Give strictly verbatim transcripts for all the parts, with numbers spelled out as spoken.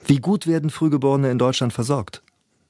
Wie gut werden Frühgeborene in Deutschland versorgt?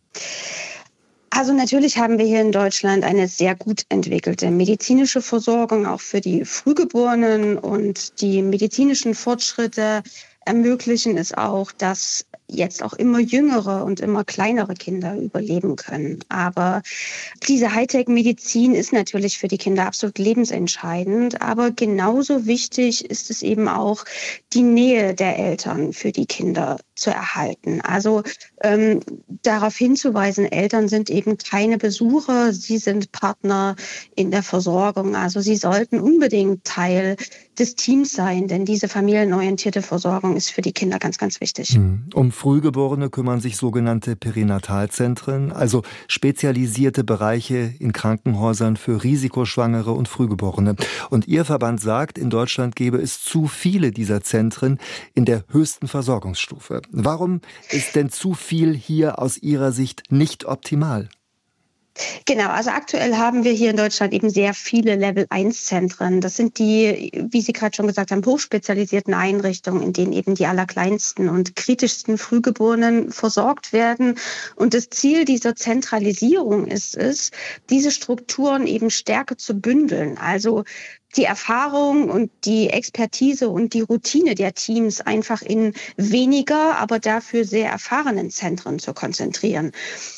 Also natürlich haben wir hier in Deutschland eine sehr gut entwickelte medizinische Versorgung, auch für die Frühgeborenen. Und die medizinischen Fortschritte ermöglichen es auch, dass jetzt auch immer jüngere und immer kleinere Kinder überleben können. Aber diese Hightech-Medizin ist natürlich für die Kinder absolut lebensentscheidend. Aber genauso wichtig ist es eben auch, die Nähe der Eltern für die Kinder zu erhalten. Also ähm, darauf hinzuweisen, Eltern sind eben keine Besucher, sie sind Partner in der Versorgung. Also sie sollten unbedingt Teil des Teams sein, denn diese familienorientierte Versorgung ist für die Kinder ganz, ganz wichtig. Um Frühgeborene kümmern sich sogenannte Perinatalzentren, also spezialisierte Bereiche in Krankenhäusern für Risikoschwangere und Frühgeborene. Und Ihr Verband sagt, in Deutschland gäbe es zu viele dieser Zentren in der höchsten Versorgungsstufe. Warum ist denn zu viel hier aus Ihrer Sicht nicht optimal? Genau, also aktuell haben wir hier in Deutschland eben sehr viele Level eins Zentren. Das sind die, wie Sie gerade schon gesagt haben, hochspezialisierten Einrichtungen, in denen eben die allerkleinsten und kritischsten Frühgeborenen versorgt werden. Und das Ziel dieser Zentralisierung ist es, diese Strukturen eben stärker zu bündeln. Also die Erfahrung und die Expertise und die Routine der Teams einfach in weniger, aber dafür sehr erfahrenen Zentren zu konzentrieren.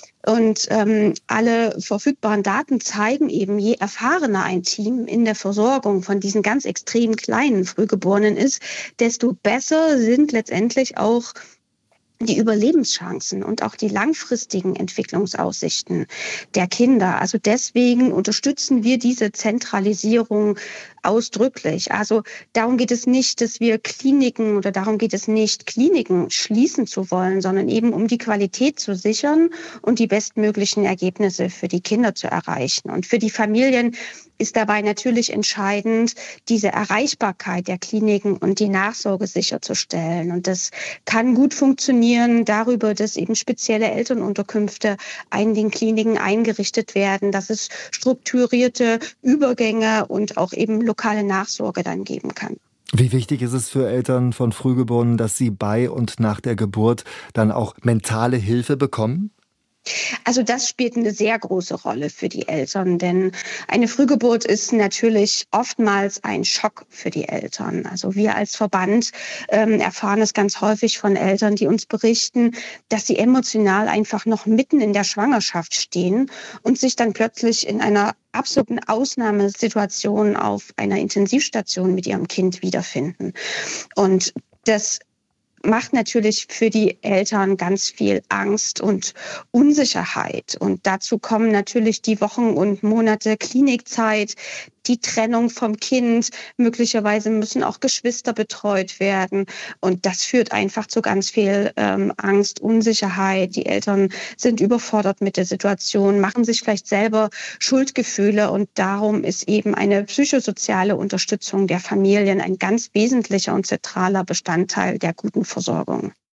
Und ähm, alle verfügbaren Daten zeigen eben, je erfahrener ein Team in der Versorgung von diesen ganz extrem kleinen Frühgeborenen ist, desto besser sind letztendlich auch die Überlebenschancen und auch die langfristigen Entwicklungsaussichten der Kinder. Also deswegen unterstützen wir diese Zentralisierung ausdrücklich. Also darum geht es nicht, dass wir Kliniken oder darum geht es nicht, Kliniken schließen zu wollen, sondern eben um die Qualität zu sichern und die bestmöglichen Ergebnisse für die Kinder zu erreichen. Und für die Familien ist dabei natürlich entscheidend, diese Erreichbarkeit der Kliniken und die Nachsorge sicherzustellen. Und das kann gut funktionieren darüber, dass eben spezielle Elternunterkünfte in den Kliniken eingerichtet werden, dass es strukturierte Übergänge und auch eben lokale Nachsorge dann geben kann. Wie wichtig ist es für Eltern von Frühgeborenen, dass sie bei und nach der Geburt dann auch mentale Hilfe bekommen? Also das spielt eine sehr große Rolle für die Eltern, denn eine Frühgeburt ist natürlich oftmals ein Schock für die Eltern. Also wir als Verband ähm, erfahren es ganz häufig von Eltern, die uns berichten, dass sie emotional einfach noch mitten in der Schwangerschaft stehen und sich dann plötzlich in einer absoluten Ausnahmesituation auf einer Intensivstation mit ihrem Kind wiederfinden. Und das macht natürlich für die Eltern ganz viel Angst und Unsicherheit. Und dazu kommen natürlich die Wochen und Monate Klinikzeit, die Trennung vom Kind. Möglicherweise müssen auch Geschwister betreut werden. Und das führt einfach zu ganz viel ähm, Angst, Unsicherheit. Die Eltern sind überfordert mit der Situation, machen sich vielleicht selber Schuldgefühle. Und darum ist eben eine psychosoziale Unterstützung der Familien ein ganz wesentlicher und zentraler Bestandteil der guten Versorgung.